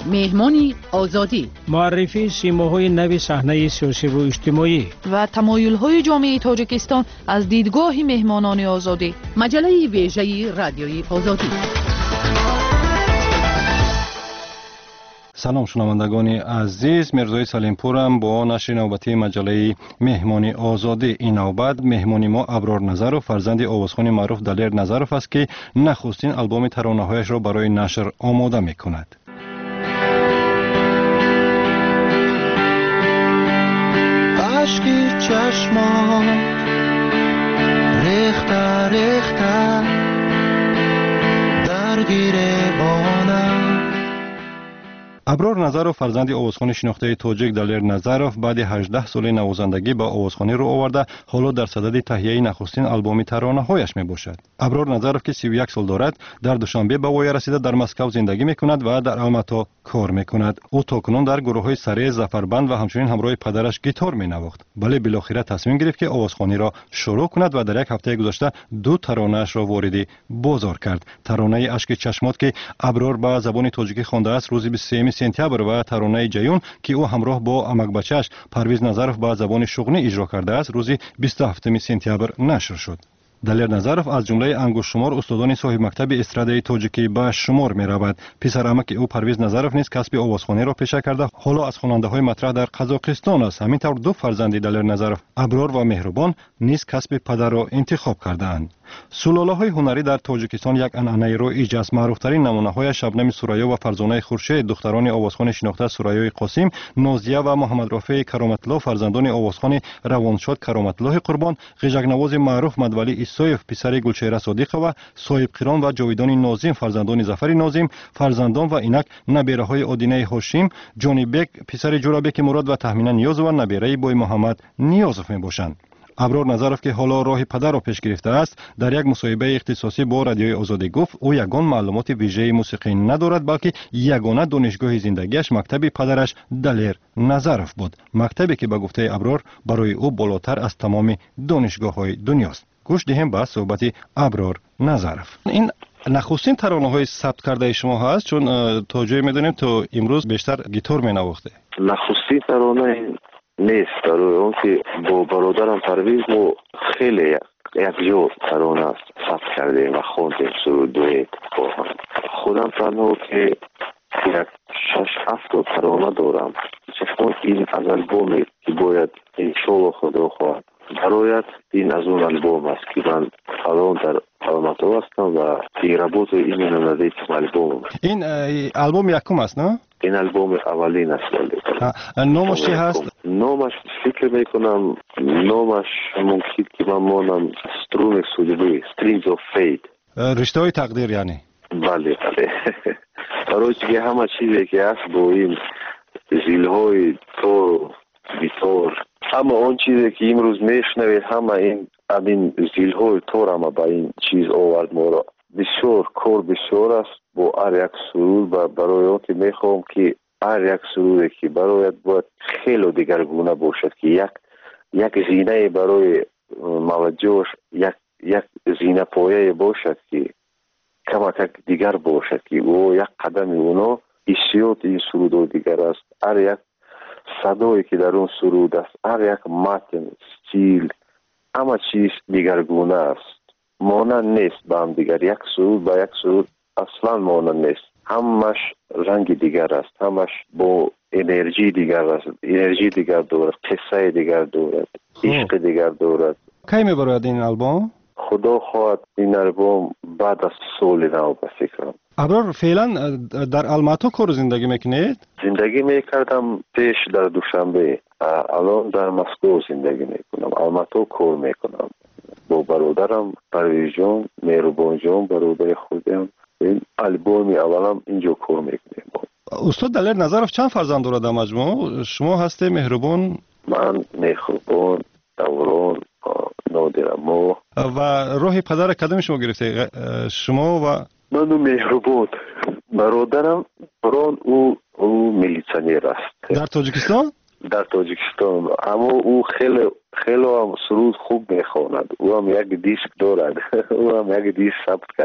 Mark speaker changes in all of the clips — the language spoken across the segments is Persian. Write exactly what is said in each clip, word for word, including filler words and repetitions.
Speaker 1: مهمانی آزادی،
Speaker 2: معرفی سیماهای نو صحنه سیاسی و اجتماعی
Speaker 3: و تمایل‌های جامعه تاجیکستان از دیدگاه مهمانان آزادی.
Speaker 1: مجله ویژه رادیوی آزادی.
Speaker 4: سلام شنوندگان عزیز، مرزای سلیمپورم با نشر نوبتی مجله مهمانی آزادی. این نوبت مهمانی ما ابرار نظرов فرزند آوازخوان معروف دلیر نظرов است که نخستین آلبوم ترانه‌هایش را برای نشر آماده می‌کند.
Speaker 5: اشکی چشمان ریخته ریخته در گریبانم.
Speaker 4: ابرار نظرов فرزند آوازخوان شناخته تاجیک دلیر نظرов بعد هجده سال نوازندگی با آوازخوانی رو آورده، حالا در صدد تهیه نخستین آلبوم ترانه‌هایش میباشد. ابرار نظرov که سی و یک سال دارد، در دوشنبه به وای رسیده در مسکو زندگی میکند و در الماتا کار میکند. او تاکنون در گروه‌های سره زفربند و همچنین همراه پدرش گیتار مینواخت. ولی بالاخره تصمیم گرفت که آوازخوانی را شروع کند و در یک هفته گذشته دو ترانه‌اش را وارد بازار کرد. ترانه اشک چشمات که ابرار به زبان تاجیکی خوانده است روز بیست و سوم سپتامبر و ترانه جیون که او همراه با امک بچه‌اش پرویز نظرov به زبان شغنی اجرا کرده است روز بیست و هفتم سپتامبر نشر شد. دلیر نظرov از جمله انگشت شمار استادان صاحب مکتب استرادای تاجیکی به شمار می رود. پسر عمک او پرویز نظرov نیز کسب آوازخوانی را پیشه کرده، حالا از خواننده های مطرح در قزاقستان است. همینطور دو فرزند دلیر نظرov ابرار و مهربان نیز کسب پدر را انتخاب کردند. سلاله های هنری در تاجیکستان یک عنعنه رایج است. معروف ترین نمونه های شبنم سوریا و فرزانه خورشید دختران آوازخوان شناخته سوریای قاسم، نازیه و محمد رافع کرامت الله فرزندان آوازخوان روانشاد کرامت الله قربان، غیژک نواز معروف مدولی ایسایف پسر گلچهره صادقه و صاحب قران و جاویدان ناظم فرزندان ظفر ناظم، فرزندان و اینک نبیره های آدینه هاشم، جانی بک پسر جورابک مراد و تهمینا نیاز و نبیره بوی محمد نیازف می باشند. ابرار نظرov که حالا راه پدر را پیش گرفته است، در یک مصاحبه اختصاصی با رادیوی آزادی گفت او یگان معلومات ویژه موسیقی ندارد، بلکه یگانه دانشگاه زندگیش مکتب پدرش دلیر نظرov بود، مکتبی که به گفته ابرار برای او بالاتر از تمام دانشگاه‌های دنیاست. گوش دهیم به صحبت ابرار نظرov. این نخستین ترانه‌های ثبت کرده شما هست، چون تا جایی می‌دونیم تو امروز بیشتر گیتار می‌نواخته.
Speaker 6: نخستین ترانه نیست، در اون که با برادرم پرویز ما خیلی یک جو ترانه ثبت کردیم و خوندیم سرودویت با هم. خودم تنها که یک شش هفت ترانه دارم، چون این از البومی که باید انشاءالله خدا خواهد برایت این از اون البوم است که من الان در الماتا هستم و پیرابوت این نمده البوم.
Speaker 4: این البوم یکم است نه؟
Speaker 6: این البوم اولین است.
Speaker 4: نامش چی هست؟
Speaker 6: نامش فکر میکنم نامش ممکن که من مانم سترون سودبی Strings of Fate،
Speaker 4: رشته های تقدیر یعنی.
Speaker 6: بله بله. برای که همه چیزی که هست با این زیل های تور بیتور، همه اون چیزی که امروز میشنوید همه این همین زیل های تور همه با این چیز آورد ما را. بسیار کار بسیار است با هر یک سرود و برای اون که میخوام که هر یک سرودی که برایت باید خیلی دیگرگونه باشد که یک یک زینه برای موجهش یک یک زینه پایه باشد که کمک دیگر باشد که او یک قدم اونا حسیات این سرود و دیگر است. هر یک صدایی که در اون سرود است، هر یک متن، استیل، همه چیز دیگرگونه است، مانند نیست با هم دیگر. یک سرود با یک سرود اصلا مانند نیست، همش رنگ دیگر است، همش با انرژی دیگر است، انرژی دیگر دارد، قصه دیگر دارد، عشق دیگر دارد.
Speaker 4: کی میبرد این البوم؟
Speaker 6: خدا خواهد این البوم بعد از سال نو به فکرم.
Speaker 4: ابرار فعلا در الماتا کار زندگی میکنید؟
Speaker 6: زندگی میکردم پیش در دوشنبه، الان در مسکو زندگی میکنم. الماتا کار میکنم با برادرم پرویز جان، مهربان جان برادر خودم. این البومی اولم اینجا کار میکنیم.
Speaker 4: استاد دلیر نظرov چند فرزند دارد در مجموع؟ شما هستی مهربان؟
Speaker 6: من مهربان، دوران، نادرما.
Speaker 4: و راه پدر کدام شما گرفته؟ شما و
Speaker 6: من مهربان. برادرم بران او او میلیسیونر است
Speaker 4: در تاجیکستان.
Speaker 6: در تاجیکستان اما او خیلی خیلی هم سرود خوب میخواند. او هم یک دیسک دارد. او هم یک دیسک ثبت کرد.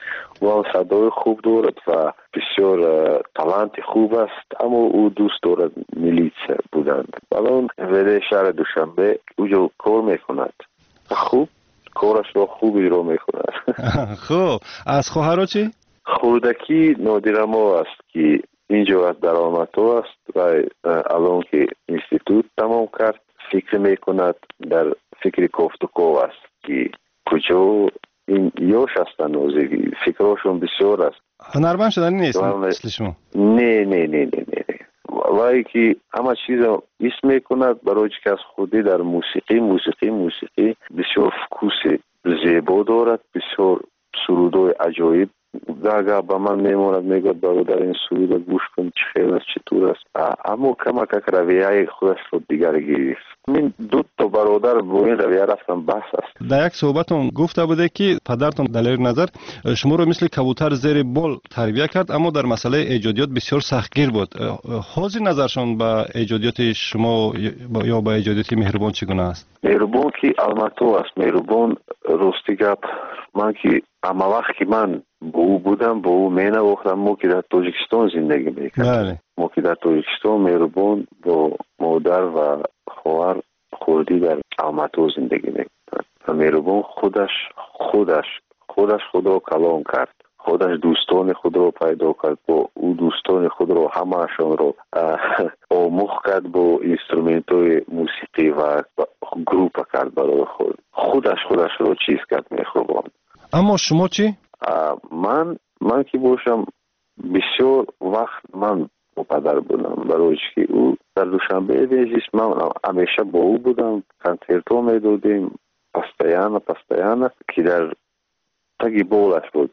Speaker 6: و صدای خوب دارد و بسیار تالنت خوب است، اما او دوست دارد میلیس بودند. الان ولی شهر دوشنبه اونجا کار میکند، خوب کارش را خوب اجرا میکند.
Speaker 4: خب از خواهرها چی؟
Speaker 6: خردکی نادرما است که اینجا از درآمدها است و الان که اینستیتوت تمام کرد فکر میکند، در فکر کوفتکو است که کجا این یوش هستن نوزگی فکرشون بسیار است.
Speaker 4: هنرمند شدن نیست مثل شما؟
Speaker 6: نه نه نه نه نه وای که همه چیز اسم میکند برای که از خودی در موسیقی موسیقی موسیقی بسیار فکوس زیبا دارد، بسیار سرودای عجایب گاگا با من میموند، میگوید برادر این سرود گوش کن چه خیلی است چطور است، اما کمک رویه خودش رو دیگر گرفت. من دو تا برادر با این رویه رفتم بس است.
Speaker 4: در یک صحبتون گفته بوده که پدرتون دلیر نظر شما رو مثل کبوتر زیر بال تربیت کرد، اما در مسئله ایجادیات بسیار سختگیر بود. حاضر نظرشون به ایجادیات شما یا به ایجادیات مهربان چگونه است؟
Speaker 6: مهربان که الماتو است. مهربان راستی گپ من که اما وقت که من با او بودم با او مینه وقتم ما که در تاجیکستان زندگی میکردم.
Speaker 4: بله.
Speaker 6: ما که در تاجیکستان مهربان با مادر و خواهر خودی در الماتو زندگی میکردن. مهربان خودش خودش خودش خود را کلام کرد، خودش دوستان خود را پیدا کرد، با او دوستان خود را همهشان را آموخت کرد با اینسترومنت های موسیقی و گروپ کرد برای خود. خودش خودش را چیز کرد مهربان.
Speaker 4: اما شما چی؟
Speaker 6: من من که باشم بسیار وقت من با پدر بودم، برای که او در دوشنبه ویزیس من همیشه با او بودم، کنسرتو میدادیم پستیانه پستیانه که در تگی بولش بود.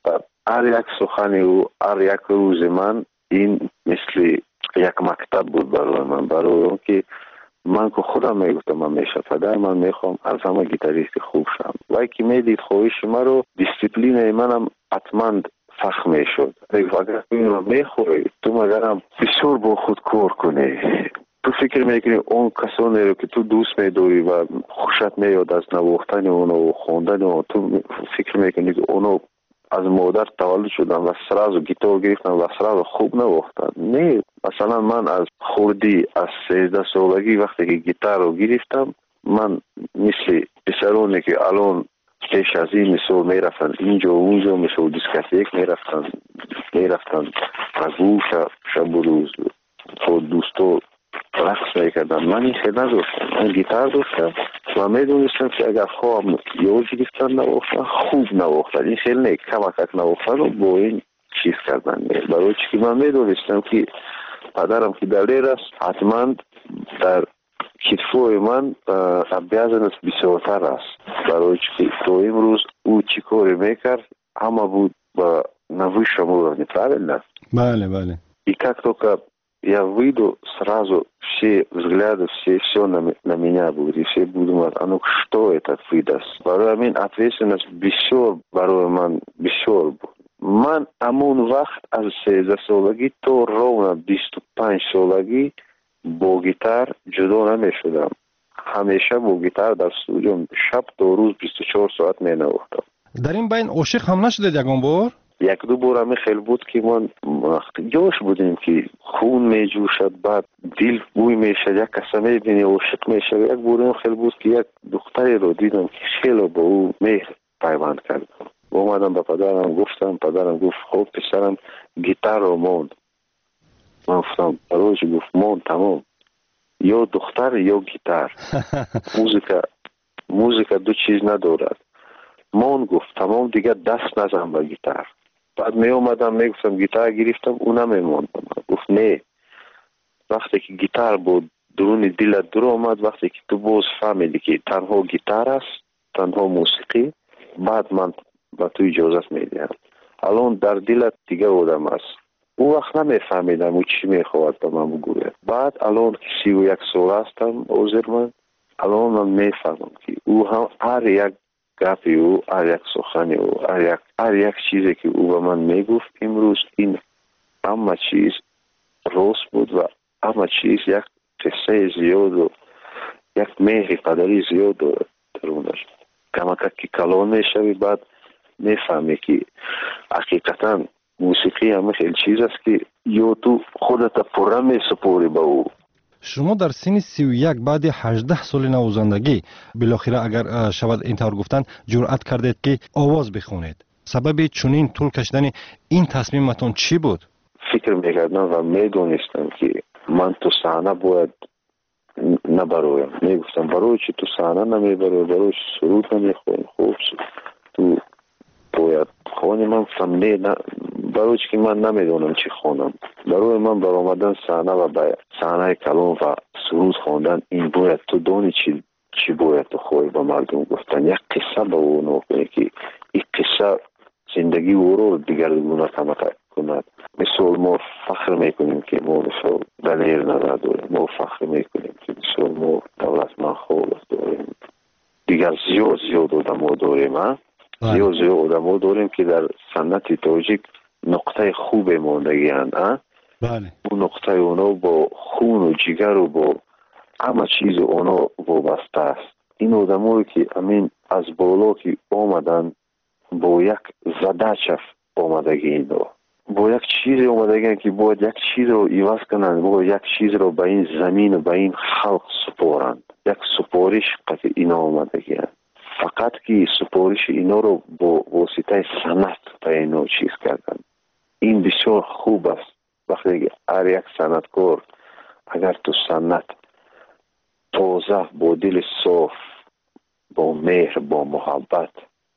Speaker 6: هر یک سخن او هر یک روز من این مثل یک مکتب بود برای من، برای اون که من که خودم میگفتم همیشه پدر من میخوام از همه گیتاریست خوب شم. وای که میدید خواهش من رو دیسیپلین منم حتما فخ میشد. اگر این رو میخوری تو مگرم بسیار با خود کار کنی، تو فکر میکنی اون کسانی رو که تو دوست میداری و خوشت میاد از نواختن اونو و خوندن اونو، تو فکر میکنی که اونو از مادر تولد شدن و سراز گیتار گرفتن و سراز خوب نواختن. نه، مثلا من از خوردی از سیزده سالگی وقتی که گیتار رو گرفتم، من مثل پسرانی که الان پیش از این مثل میرفتن اینجا و اونجا مثل دیسکتیک میرفتن میرفتن رگو شب و روز خود دوستو رقص میکردن، من این خیلی نداشتم. من گیتار داشتم و میدونستم که اگر خواهم یاد گرفتن نواختن خوب نواختن، این خیلی نه کمک نواختن رو با این چیز کردن. برای چی که من میدونستم که پدرم که دلیر است حتما در کتفوی من بیازنس بسیارتر است، برای چی که تو امروز او چی کاری میکرد همه بود با نوی شما неправильно.
Speaker 4: Бale, bale.
Speaker 6: И как только я выйду, сразу все взгляды, все, все на, на меня будут, и все будут думать, а ну что этот выдаст? Барой мен ответственность бисёр, барой ман бисёр буд. Ман амон вақт аз сездах солагӣ то ровно бисту панҷ солагӣ бо гитар ҷудо намешудам. ҳамеша бо гитар дар студио шаб то рӯз бисту чор соат менавохтам.
Speaker 4: дар ин байн ошиқ ҳам нашудед ягон бор?
Speaker 6: یک دو بار همی خیلی بود که من جوش بودیم که خون می جوشد، بعد دل بوی می شد، یک کسا می بینی عاشق می شد. یک بار خیلی بود که یک دختری رو دیدم که خیلی با او مهر پیوند کردم. اومدم به پدرم گفتم، پدرم گفت خب پسرم گیتار رو موند. من گفتم روش گفت موند تمام، یا دختر یا گیتار. موزیکا موزیکا دو چیز ندارد. موند گفت تمام دیگه دست نزن به گیتار. بعد می اومدم می گفتم گیتار گرفتم اونم میموندم. گفت نه، وقتی که گیتار بود درون دلت در اومد، وقتی که تو باز فهمیدی که تنها گیتار است، تنها موسیقی، بعد من به تو اجازت میدم. الان در دلت دیگه آدم است. اون وقت نمیفهمیدم او چی میخواد به من بگوید. بعد الان که سی و یک سال هستم عذر من، الان من میفهمم که او هم هر یک گپی او، هر یک سخنی او، هر یک هر یک چیزی که او به من میگفت امروز این همه چیز راست بود و همه چیز یک قصه زیاد و یک مهر پدری زیاد دارد درونش. کمک که کلان میشوی، بعد میفهمی که حقیقتا موسیقی همه خیلی چیز است که یا تو خودت پره میسپوری به او.
Speaker 4: شما در سن سی و یک بعد هجده سال نوازندگی بالاخره اگر شود اینطور گفتن جرأت کردید که آواز بخونید. سبب چنین طول کشیدن این تصمیمتون چی بود؟
Speaker 6: فکر میکردم و میدونستم که من تو صحنه باید نبرویم. میگفتم برای چی تو صحنه نمیبروی، برای چی سرود نمیخونی، خوب تو باید خونی. من فهمیده نه برای چی که من نمیدونم چی خونم. برای من بر آمدن صحنه و به صحنه کلام و سرود خوندن این باید تو دونی چی چی باید تو خوی به مردم گفتن. یک قصه به او نکنی که این قصه زندگی او رو دیگرگونه کند. مثل ما فخر میکنیم که ما مثل دلیر نظر داریم، ما فخر میکنیم که مثل ما دولتمند خالص داریم. دیگر زیاد زیاد آدم ها داریم ها؟ زیاد زیاد آدم ها داریم که در سنت تاجیک نقطه خوب ماندگی هستند.
Speaker 4: بله.
Speaker 6: اون نقطه اونا با خون و جگر و با همه چیز اونا وابسته است. این آدم هایی که امین از بالا که آمدن با یک زدچف آمدگی اینا، با یک چیز آمدگی که باید یک چیز رو ایواز کنند، باید یک چیز رو به این زمین و به این خلق سپارند. یک سپارش قطع اینا آمدگی هست. فقط که سپارش اینا رو با واسطه سنت به اینا چیز کردن. این بسیار خوب است. وقتی هر یک سنتکار اگر تو سنت تازه با دل صاف، با مهر، با محبت،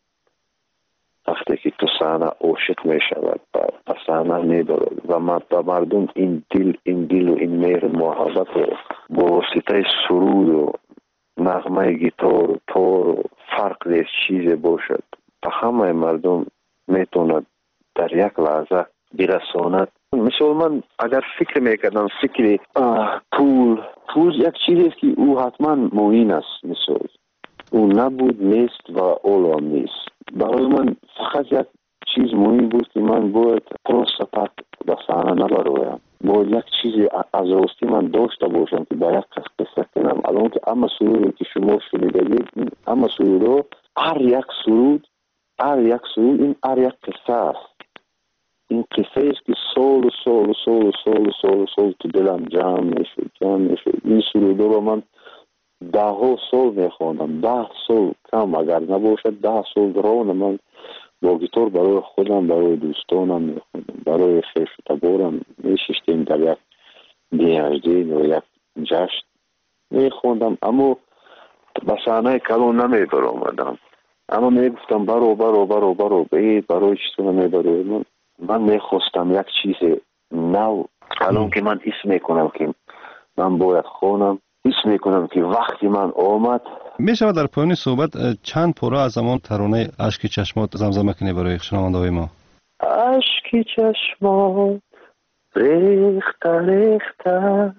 Speaker 6: وقتی که تو صحنه عاشق می شود و صحنه می برد و مردم این دل این دل و این مهر محبت رو با واسطه سرود و نغمه گیتار و تار و فرق نیست چیز باشد و همه مردم میتوند در یک لحظه برساند. مثل من اگر فکر میکردم فکر پول پول یک چیزی است که او حتما معین است. مثل او نبود نیست و اولو هم نیست. برای من فقط یک چیز مهم بود که من باید پروسپت به صحنه نبرویم. باید یک چیزی از راستی من داشته باشم که برای یک کس قصه کنم. الان که اما سرودی که شما شنیدید، اما سرود هر یک سرود هر یک سرود این هر یک قصه است. این قصه است که سال و سال و سال و سال و سال و سال تو دلم جمع میشد جمع میشد. این سرود رو من ده ها سال میخواندم. ده سال کم اگر نباشد ده سال ران من با گیتار برای خودم، برای دوستانم میخوندم، برای خیش و تبارم میششتیم در یک دیهجدین و یک جشن میخوندم. اما به صحنه کلون نمیبر آمدم. اما میگفتم برو برو برو برو بید برای چیزو نمیبرو. من, من میخواستم یک چیز نو. الان که من حس میکنم که من باید خونم، حس میکنم که وقتی من آمد.
Speaker 4: می شود در پایان صحبت چند پاره از زمان ترانه اشک چشمات زمزمه کنی برای شنونده‌های ما؟
Speaker 6: اشک چشمات ریخته ریخته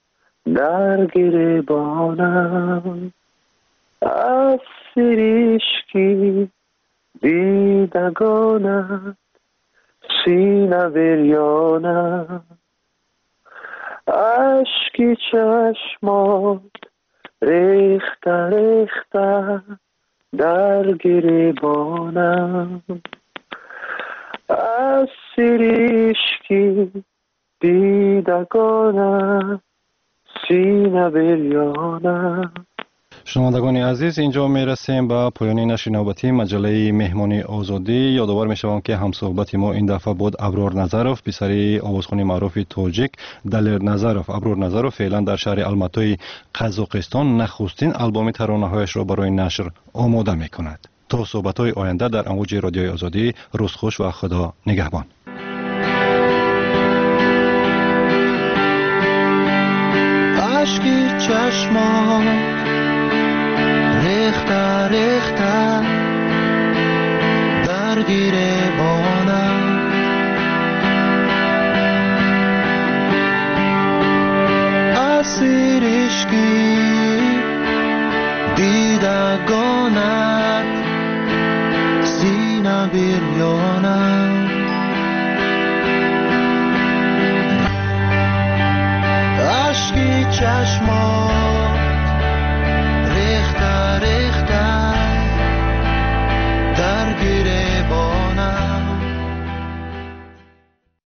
Speaker 6: در گریبانم، از سرشکی دیدگانم سینه بریانم. اشک چشمات ریخته ریخته در گریبانم، از سرشکی دیدگانم سینه بریانم.
Speaker 4: شنوندگان عزیز، اینجا می رسیم به پایان نشر نوبتی مجله مهمانی آزادی. یادآور می شوم که همصحبت ما این دفعه بود ابرار نظروف، پسری آوازخوان معروف تاجیک دلیر نظروف. ابرار نظروف فعلا در شهر الماتای قزاقستان نخستین آلبوم ترانه‌هایش را برای نشر آماده می کند. تا صحبت های آینده در امواج رادیوی آزادی، روز خوش و خدا نگهبان.
Speaker 5: اشکی چشمان ریخته ریخته در گریبانم، از سرشکی دیدگانت سینه بریانم. اشکی چشمان